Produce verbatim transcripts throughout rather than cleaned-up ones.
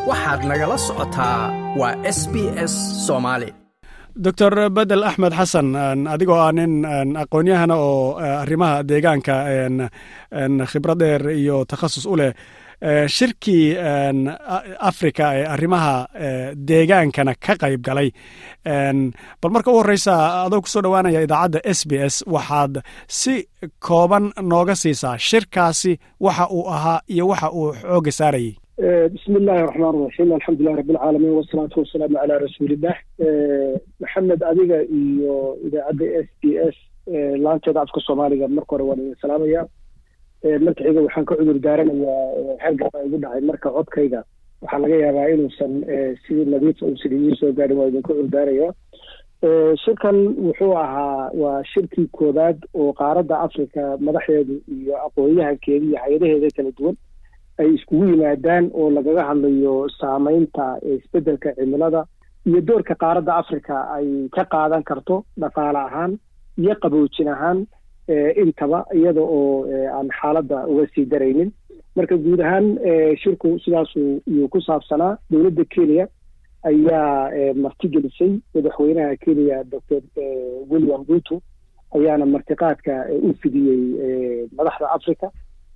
waxaad nagala socotaa waa S B S Soomaali. Doctor Bedel Ahmed Hassan, adigoo ah nin aqoon-yahana oo arrimaha deegaanka khibrad dheer iyo takhasus u leh, shirkii Afrika ee arrimaha deegaankana ka qayb galay, bal marka u horeysa adoo ku soo dhawaanaya idaacadda S B S waxaad si kooban nooga siisaa shirkaasi waxa uu ahaa iyo waxa uu xooga saarayay. بسم الله الرحمن الرحيم الحمد لله رب العالمين والصلاة والسلام على رسول الله. محمد أديقة إيو إذا عدى إس بي إس لانتي ضعفك الصومالي مركة رواني السلامية مركة إيقا وحانك عذر دارنا وحانك يقول عن مركة عدك إيقا وحانك باينو سن سيدي النبيت أو سيدي يسو قادم ويدن كعذر داريا. شركا وحوها وشركي كوداد وقارد أفريكا مدحيد أقويها كيدية حياده ذيك الدول ay iskugu yimaadaan oo lagaga hadlayo saamaynta isbeddelka cimilada iyo doorka qaaradda Afrika ay ka qaadan karto dhaqaale ahaan iyo qaboojin ahaan intaba iyada oo aan xaaladda uga sii daraynin. Marka guud ahaan shirku sidaas uu ku saabsanaa dowladda Kenya ayaa martigelisay madaxweynaha Kenya Doctor William Ruto ayaana martiqaadka u fidiyey madaxda Afrika.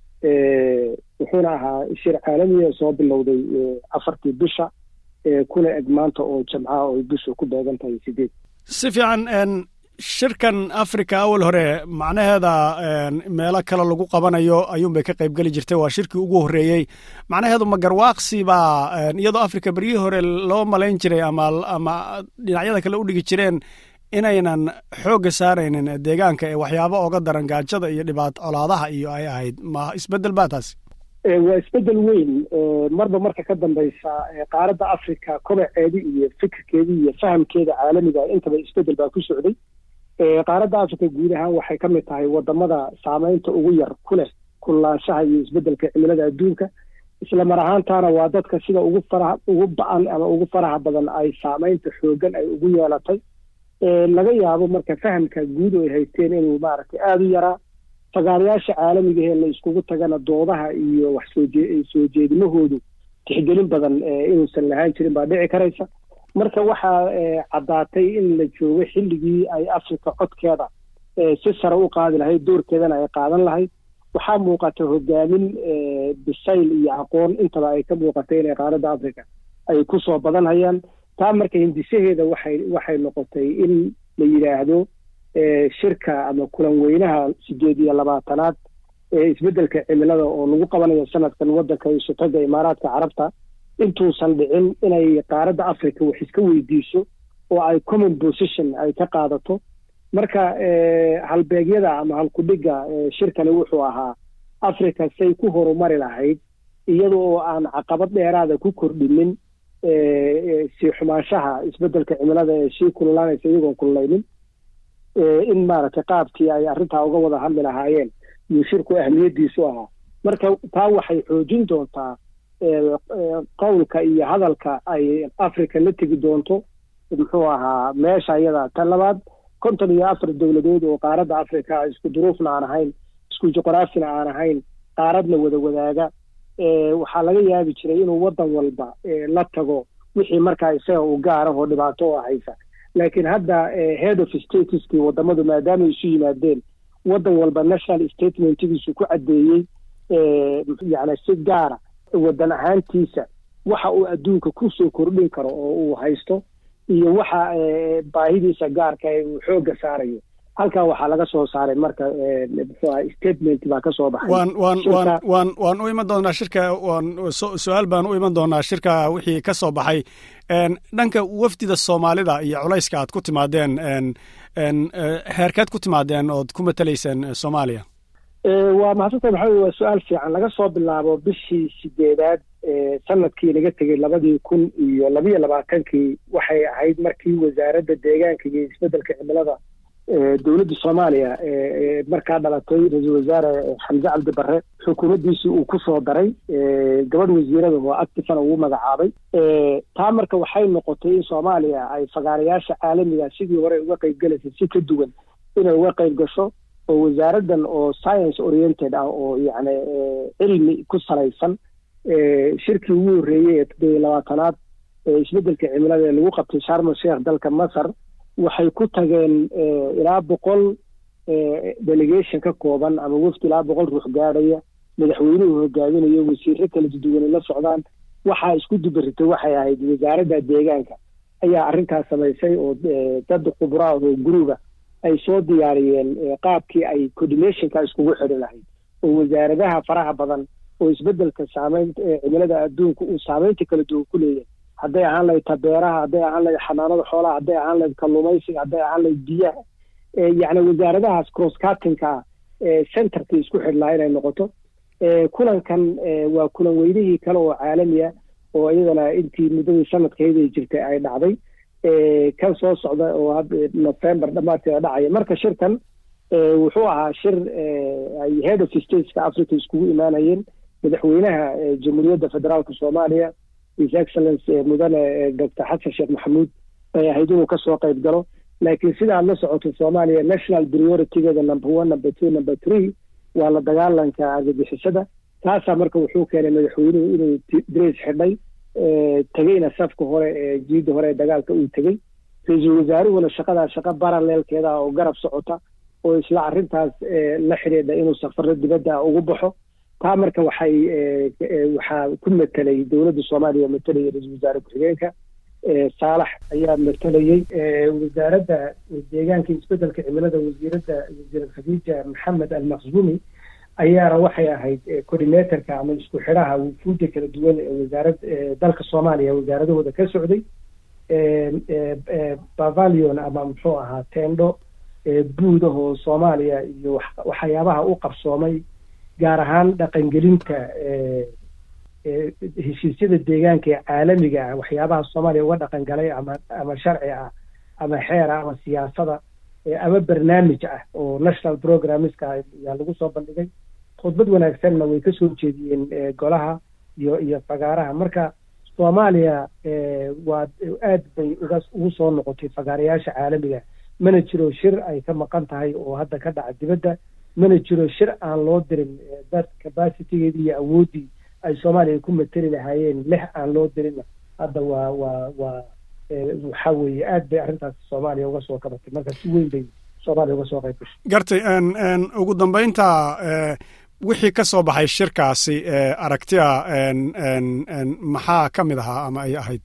wuxuuna ahaa shir caalami ah soo bilowday afartii bisha kuna eg maanta oo jamcaha oo bisha ku beegan tahay sideed. Si fiican shirkan Afrika awal hore macnaheeda meelo kale lagu qabanayo ayuun bay ka qayb gali jirtay, waa shirkii ugu horeeyay. Macnaheedu ma garwaaqsi baa iyadoo Afrika berigii hore loo malayn jiray ama ama dhinacyada kale u dhigi jireen inaynan xooga saaraynin deegaanka ee waxyaabo uga daran gaajada iyo dhibaato colaadaha iyo ay ahayd, ma isbedel baa taasi? waa isbedel weyn marba marka ka dambaysa qaaradda Afrika kobaceedii iyo fikirkeedii iyo fahamkeeda caalamiga intaba isbedel baa ku socday. qaaradda Afrika guud ahaan waxay ka mid tahay wadamada saamaynta ugu yar ku leh kulaanshaha iyo isbedelka cimilada adduunka, isla mar ahaantaana waa dadka sida ugu faraha ugu ba'an ama ugu faraha badan ay saamaynta xoogan ay ugu yeelatay. laga yaabo marka fahamka guud oo ay haysteen inuu maaragtay aad u yaraa, fagaarayaasha caalamiga ee la iskugu tagana doodaha iyo wax soo soo jeedinahoodu tixgelin badan inuusan lahaan jirin baa dhici karaysa. marka waxaa caddaatay in la joogo xilligii ay Afrika codkeeda si sare u qaadi lahayd, doorkeedana ay qaadan lahayd. waxaa muuqata hogaamin bisayl iyo aqoon intaba ay ka muuqatay inay qaaradda Afrika ay ku soo badanayaan. taa marka hindisaheeda waxay waxay noqotay in la yiraahdo shirka ama kulan weynaha sideed iyo labaatanaad ee isbeddelka cimilada oo lagu qabanayo sanadkan waddanka Sultanada Imaaraadka Carabta intuusan dhicin inay qaaradda Afrika wax iska weydiiso oo ay common position ay ka qaadato. marka halbeegyada ama halkudhiga shirkani wuxuu ahaa Afrika say ku horumari lahayd iyadoo aan caqabad dheeraada ku kordhinin si xumaanshaha isbeddelka cimilada ee sii kululaanaysa iyagoon kululaynin, in maaragtay qaabkii ay arrintaa uga wada hadli lahaayeen iyo shirku ahmiyadiisu ahaa. marka taa waxay xoojin doontaa qowlka iyo hadalka ay Afrika la tegi doonto muxuu ahaa meesha iyada. tan labaad, konton iyo afar dowladood oo qaaradda Afrika isku duruufna aan ahayn, isku juqraafina aan ahayn, qaaradna wada wadaaga, waxaa laga yaabi jiray inuu waddan walba la tago wixii markaa isaga u gaar ah oo dhibaato u haysa. laakiin hadda head of stateskii wadamadu maadaama isu yimaadeen, waddan walba national statementkiisu ku caddeeyey yani si gaara waddan ahaantiisa waxa uu adduunka ku soo kordhin karo oo uu haysto iyo waxa baahidiisa gaarka ee uu xooga saarayo. halkaa waxaa laga soo saaray marka statement baa ka soo baxay. waan waan waan waan waan u iman doonaa shirka, waan su-aal baan u iman doonaa shirka wixii ka soo baxay. dhanka wafdida Soomaalida iyo culayska aad ku timaadeen, heerkeed ku timaadeen ood ku matalayseen Soomaaliya? waa mahadsantahay. maxaa waa su-aal fiican. laga soo bilaabo bishii sideedaad sanadkii laga tegay labadii kun iyo labiyo labaatankii waxay ahayd markii wasaaradda deegaanka iyo isbeddelka cimilada dowladda Soomaaliya markaa dhalatay ra'iisul wasaare Xamza Cabdi Barre xukuumaddiisii uu ku soo daray gabadh wasiirada oo actifana uu magacaabay. taa marka waxay noqotay in Soomaaliya ay fagaarayaasha caalamiga sidii hore uga qayb galaysay si ka duwan inay uga qayb gasho, oo wasaaraddan oo science oriented ah oo yacni cilmi ku salaysan shirkii ugu horreeyey ee toddoba iyo labaatanaad ee isbeddelka cimilada ee lagu qabtay Sharm el-Sheikh dalka Masar waxay ku tageen ilaa boqol delegation ka kooban ama wafdi ilaa boqol ruux gaadhaya madaxweynuhu hogaaminayo wasiirro kala duwan la socdaan waxaa isku dubaritay waxay ahayd wasaaradda deegaanka ayaa arrintaas samaysay oo dad khubraa oo guruba ay soo diyaariyeen qaabkii ay coordinationka iskugu xidhi lahayd oo wasaaradaha faraha badan oo isbeddelka saameynta cimilada adduunka uu saameynta kala duwan ku leeyahay hadday ahaan lahayd tabeeraha hadday ahaan lahayd xanaanada xoolaha hadday ahaan lahayd kalluumaysiga hadday ahaan lahayd biyaha yacni wasaaradahaas cross cuttingka centerkii isku xidhi lahaa inay noqoto kulankan waa kulan weynihii kale oo caalamiya oo iyadana intii muddadii sanadkeedii jirtay ay dhacday kan soo socda oo hadda November dhamaadkeeda dhacaya marka shirkan wuxuu ahaa shir ay head of stateska Africa iskugu imaanayeen madaxweynaha jamhuuriyadda federaalka Soomaaliya His Excellency mudane Doctor Xasan Sheekh Maxamuud ay ahayd inuu ka soo qayb galo laakiin sida la socoto Soomaaliya national priority-geeda number one number two number three waa la dagaalanka argagixisada taasa marka wuxuu keenay madaxweynuhu inuu dress xidhay tagayna safka hore ee jiida hore dagaalka uu tagay ra'iisul wasaaruhuna shaqada shaqo parallelkeeda oo garab socota oo isla arrintaas la xiriirda inuu safarro dibadda ugu baxo taa marka waxay waxaa ku metelay dowladda Soomaaliya metelay ra'iisul wasaare ku-xigeenka saalax ayaa metelayay wasaaradda deegaanka isbeddelka cimilada wasiiradda wasiir Khadija Maxamed Al-Makhzumi ayaana waxay ahayd coordinatorka ama isku xidhaha wufuudda kala duwan ee wasaaradda dalka Soomaaliya wasaaradahooda ka socday pavilion ama muxuu ahaa tendo buudaho Soomaaliya iyo waxyaabaha u qabsoomay gaar ahaan dhaqangelinta heshiisyada deegaanka ee caalamiga ah waxyaabaha Soomaaliya uga dhaqan galay ama ama sharci ah ama xeer ah ama siyaasada ama barnaamij ah oo national programmeska ayaa lagu soo bandhigay khudbad wanaagsanna way ka soo jeediyeen golaha iyo iyo fagaaraha marka Soomaaliya waa aad bay ugu soo noqotay fagaarayaasha caalamiga mana jiro shir ay ka maqan tahay oo hadda ka dhaca dibadda mana jiro shir aan loo dirin dad capacity-geedii iyo awoodii ay Soomaaliya ku matali lahaayeen lix aan loo dirin hadda waa waa waa waxa weeye aad bay arrintaas Soomaaliya uga soo kabatay marka si weyn bay Soomaaliya uga soo qayb gashay gartay aan aan ugu dambeynta wixii ka soo baxay shirkaasi aragtiya aan aan maxaa ka mid ahaa ama ay ahayd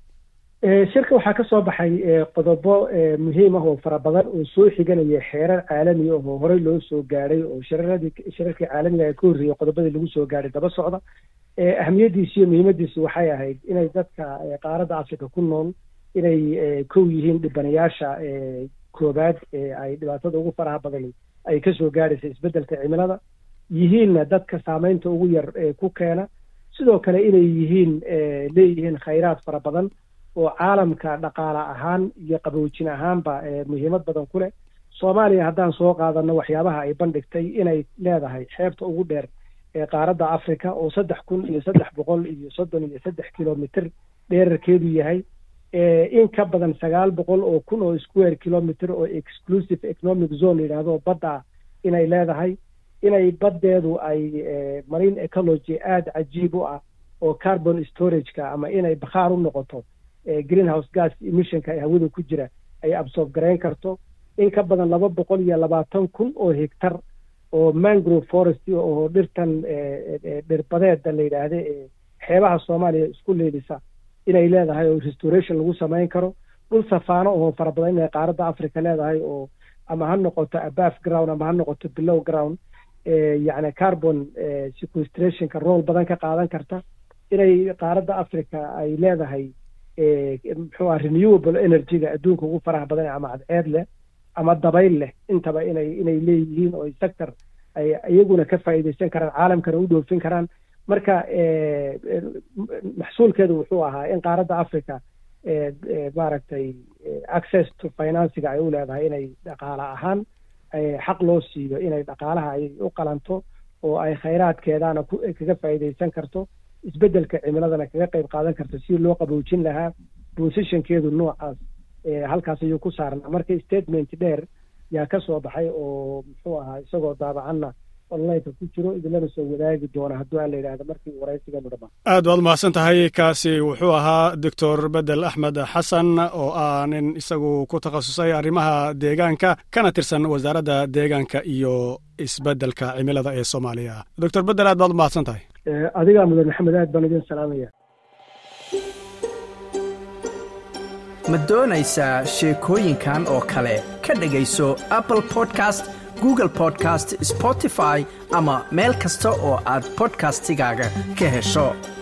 shirka waxaa ka soo baxay qodobo muhiim ah oo fara badan oo soo xiganaya xeerar caalami ah oo horey loo soo gaaray oo shirarradii shirarkii caalamiga ay ka horreeyay qodobadii lagu soo gaaray daba socda ahamiyadiisu iyo muhiimadiisu waxay ahayd inay dadka qaaradda Afrika ku nool inay kow yihiin dhibanayaasha koobaad ee ay dhibaatada ugu faraha badan ay ka soo gaaraysa isbeddelka cimilada yihiinna dadka saameynta ugu yar ku keena sidoo kale inay yihiin leeyihiin khayraad fara badan oo caalamka dhaqaale ahaan iyo qaboojin ahaanba muhiimad badan ku leh Soomaaliya haddaan soo qaadano waxyaabaha ay bandhigtay inay leedahay xeebta ugu dheer ee qaaradda Afrika oo saddex kun iyo saddex boqol iyo soddon iyo saddex kilomitir dheerarkeedu yahay in ka badan sagaal boqol oo kun oo square kilometer oo exclusive economic zone yiraahdo badda inay leedahay inay baddeedu ay marine ecology aad cajiib u ah oo carbon storage-ka ama inay bakhaar u noqoto greenhouse gas emission-ka hawada ku jira ay absorb gareyn karto in ka badan laba boqol iyo labaatan kun oo hektar oo mangrove forest oo dhirtan dhirbadeeda la yiraahdo ee xeebaha Soomaaliya isku leedisa inay leedahay oo restoration lagu sameyn karo dhul safaano oo fara badan inay qaaradda Afrika leedahay oo ama ha noqoto above ground ama ha noqoto below ground يعني carbon sequestration-ka role badan ka qaadan karta inay qaaradda Afrika ay leedahay muxuu ah renewable energy-ga adduunka ugu faraha badan ama cadceed leh ama dabayl leh intaba inay inay leeyihiin oo sector ay iyaguna ka faa'iideysan karaan caalamkana u dhoofin karaan marka maxsuulkeedu wuxuu ahaa in qaaradda Afrika maaragtay access to finance-ga ay u leedahay inay dhaqaale ahaan xaq loo siiyo inay dhaqaalaha ay u qalanto oo ay khayraadkeedana kaga faa'iideysan karto isbeddelka cimiladana kaga qayb qaadan karto si loo qaboojin lahaa position-keedu noocaas halkaas ayuu ku saarnaa marka statement dheer yaa ka soo baxay oo muxuu ahaa isagoo daabacanna onlineka ku jiro idinlana soo wadaagi doona hadduu aan la yidhaahdo markii waraysigeenu dhammaan. aad baad umahadsan tahay. kaasi wuxuu ahaa doctor bedel axmed xasan oo ah nin isagu ku takhasusay arrimaha deegaanka kana tirsan wasaaradda deegaanka iyo isbeddelka cimilada ee soomaaliya. doctor bedel aad baad umahadsan tahay. adigaa mudan maxamed, aad baan idin salaamaya. ma doonaysaa sheekooyinkan oo kale ka dhegayso Apple Podcast, Google Podcast, Spotify ama meel kasta oo aad podcastigaaga ka hesho.